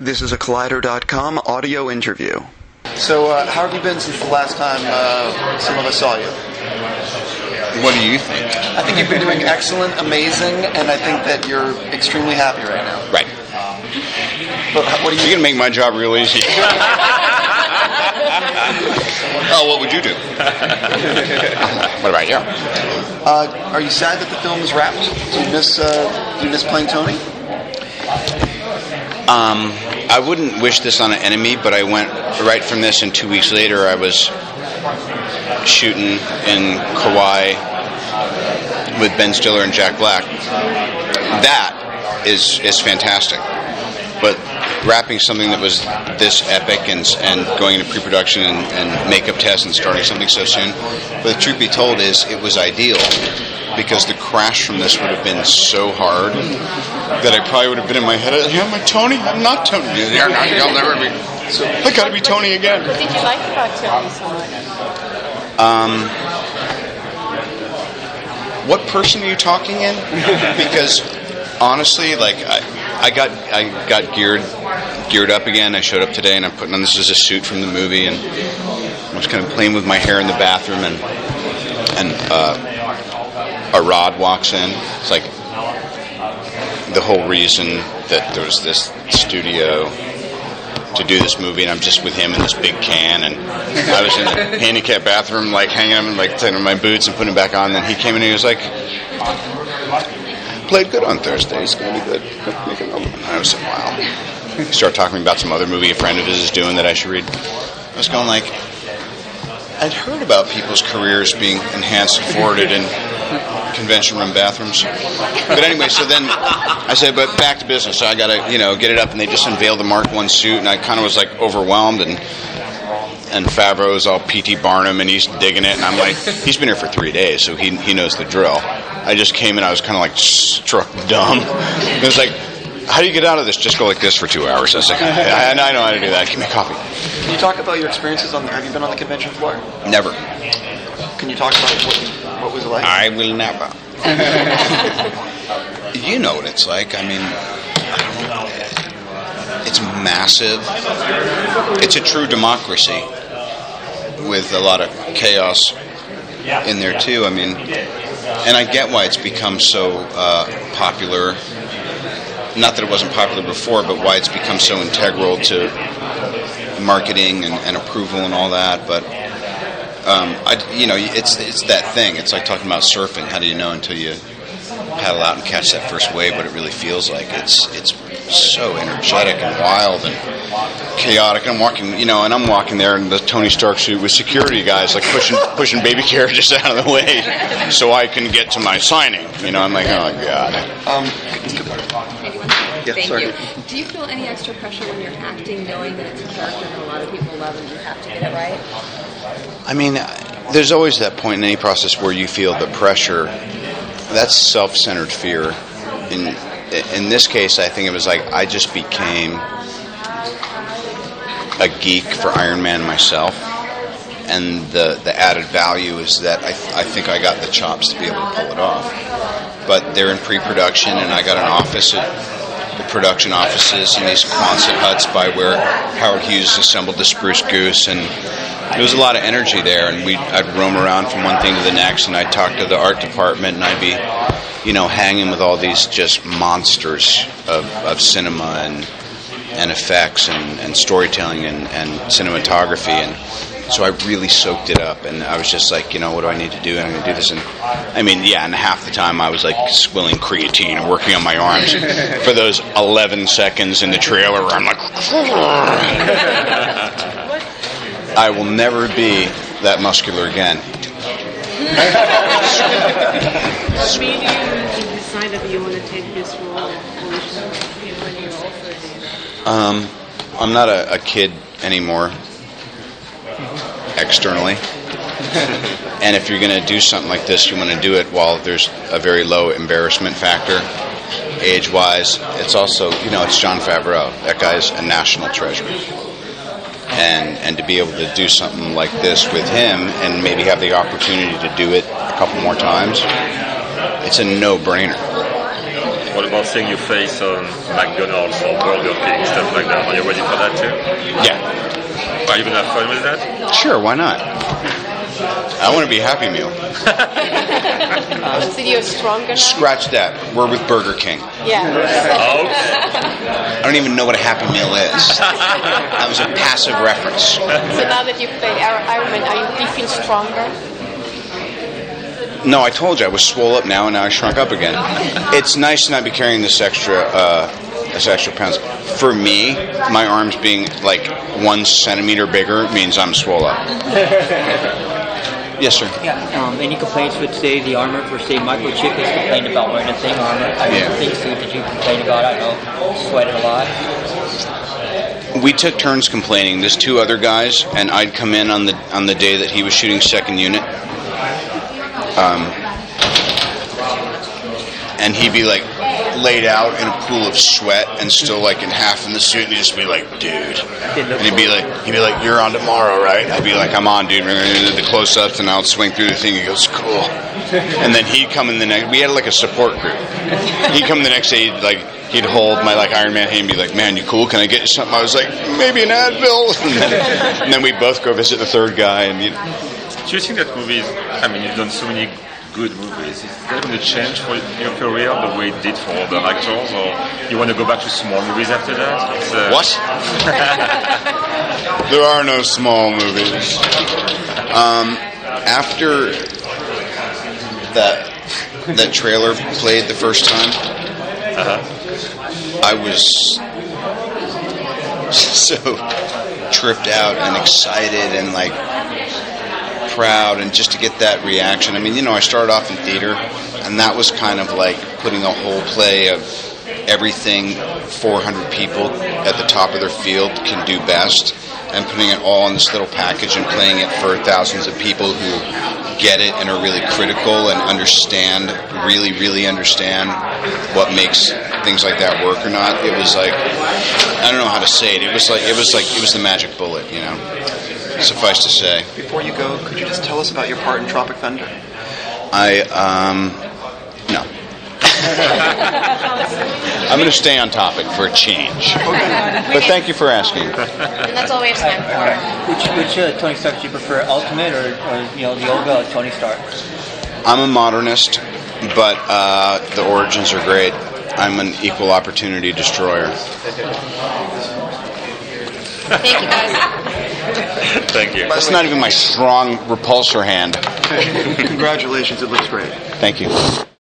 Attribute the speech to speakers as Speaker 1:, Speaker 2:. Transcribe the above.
Speaker 1: This is a Collider.com audio interview.
Speaker 2: So, how have you been since the last time some of us saw you?
Speaker 3: What do you think?
Speaker 2: I think you've been doing excellent, amazing, and I think that you're extremely happy right now.
Speaker 3: Right.
Speaker 2: But what are you...
Speaker 3: You're going to make my job real easy. Oh, what would you do? What about you?
Speaker 2: Are you sad that the film is wrapped? Do you miss playing Tony?
Speaker 3: I wouldn't wish this on an enemy, but I went right from this, and 2 weeks later I was shooting in Kauai with Ben Stiller and Jack Black. That is fantastic. But wrapping something that was this epic and going into pre-production and makeup tests and starting something so soon, but the truth be told is it was ideal, because the crash from this would have been so hard that I probably would have been in my head, am I Tony? I'm not Tony. You'll never be. I gotta be Tony again.
Speaker 4: What did you like about Tony so much?
Speaker 3: What person are you talking in? Because honestly, like I got geared up again. I showed up today and I'm putting on, this is a suit from the movie, and I was kind of playing with my hair in the bathroom, and a Rod walks in. It's like the whole reason that there was this studio to do this movie, and I'm just with him in this big can, and I was in the handicap bathroom, like hanging up and like taking off my boots and putting them back on. And then he came in and he was like, "Played good on Thursday. It's going to be good." And I was like, "Wow." He started talking to me about some other movie a friend of his is doing that I should read. I was going like, I'd heard about people's careers being enhanced and forwarded in convention room bathrooms. But anyway, so then I said, but back to business. So I got to, get it up, and they just unveiled the Mark I suit, and I kind of was like overwhelmed, and Favreau's all P.T. Barnum, and he's digging it, and I'm like, he's been here for 3 days, so he knows the drill. I just came in, I was kind of like struck dumb. It was like, how do you get out of this? Just go like this for 2 hours. I was like, I know how to do that. Give me coffee.
Speaker 2: Can you talk about your experiences have you been on the convention floor?
Speaker 3: Never.
Speaker 2: Can you talk about what was it like?
Speaker 3: I will never. You know what it's like. I mean, it's massive. It's a true democracy with a lot of chaos in there too. I mean, and I get why it's become so popular. Not that it wasn't popular before, but why it's become so integral to marketing and approval and all that. But it's that thing. It's like talking about surfing. How do you know until you paddle out and catch that first wave what it really feels like? It's so energetic and wild and chaotic. I'm walking there in the Tony Stark suit with security guys like pushing baby carriages out of the way so I can get to my signing. I'm like, oh God.
Speaker 4: Yeah, Thank you. Do you feel any extra pressure when you're acting, knowing that it's a character that a lot of people love and you have to get it right?
Speaker 3: I mean, there's always that point in any process where you feel the pressure. That's self-centered fear. In this case, I think it was like I just became a geek for Iron Man myself, and the added value is that I think I got the chops to be able to pull it off. But they're in pre-production, and I got an office at the production offices in these Quonset huts by where Howard Hughes assembled the Spruce Goose, and there was a lot of energy there, and I'd roam around from one thing to the next, and I'd talk to the art department, and I'd be, hanging with all these just monsters of cinema and effects and storytelling and cinematography, and so I really soaked it up, and I was just like, what do I need to do? And I'm going to do this, and and half the time I was like swilling creatine and working on my arms for those 11 seconds in the trailer where I'm like, I will never be that muscular again.
Speaker 5: What made you decide that you want to take this role?
Speaker 3: I'm not a kid anymore, externally. And if you're going to do something like this, you want to do it while there's a very low embarrassment factor, age-wise. It's also, it's Jon Favreau. That guy's a national treasure. And to be able to do something like this with him and maybe have the opportunity to do it a couple more times, it's a no-brainer.
Speaker 6: What about seeing your face on McDonald's or Burger King, stuff like that? Are you ready for that too?
Speaker 3: Yeah.
Speaker 6: Are you gonna have fun with that?
Speaker 3: Sure, why not? I want to be a Happy Meal.
Speaker 5: Consider you stronger now?
Speaker 3: Scratch that. We're with Burger King.
Speaker 5: Yeah.
Speaker 3: I don't even know what a Happy Meal is. That was a passive reference.
Speaker 5: So now that you've played Iron Man, do you feel stronger?
Speaker 3: No, I told you I was swole up now, and now I shrunk up again. It's nice to not be carrying this extra pounds. For me, my arms being like 1 centimeter bigger means I'm swole up. Yes, sir.
Speaker 7: Yeah. Any complaints with, say, the armor for, say, Microchip has complained about wearing the thing armor? I don't think so. Did you complain about it? I don't know. Sweated a lot?
Speaker 3: We took turns complaining. There's 2 other guys, and I'd come in on the day that he was shooting 2nd unit. And he'd be like laid out in a pool of sweat and still like in half in the suit, and he'd just be like, dude. And he'd be like, you're on tomorrow, right? I'd be like, I'm on, dude. We're gonna do the close-ups, and I'll swing through the thing. He goes, cool. And then he'd come in the next. We had like a support group. He'd come the next day. He'd hold my like Iron Man hand and be like, man, you cool? Can I get you something? I was like, maybe an Advil. And then we'd both go visit the 3rd guy. And
Speaker 6: do you think that movies? I mean, you've done so many good movies. Is that going to change for your career the way it did for other actors, or you want to go back to small movies after that?
Speaker 3: What? There are no small movies. After that trailer played the first time, I was so tripped out and excited and like proud, and just to get that reaction. I mean, I started off in theater, and that was kind of like putting a whole play of everything 400 people at the top of their field can do best, and putting it all in this little package and playing it for thousands of people who get it and are really critical and really understand what makes things like that work or not. It was like, I don't know how to say it. It was the magic bullet, Suffice to say.
Speaker 2: Before you go, could you just tell us about your part in Tropic Thunder?
Speaker 3: No. I'm going to stay on topic for a change. But thank you for asking.
Speaker 4: And that's all we have time for.
Speaker 7: Which Tony Stark do you prefer, Ultimate or the old Tony Stark?
Speaker 3: I'm a modernist, but the origins are great. I'm an equal opportunity destroyer.
Speaker 4: Thank you, guys.
Speaker 6: Thank you.
Speaker 3: That's not even my strong repulsor hand.
Speaker 2: Congratulations, it looks great.
Speaker 3: Thank you.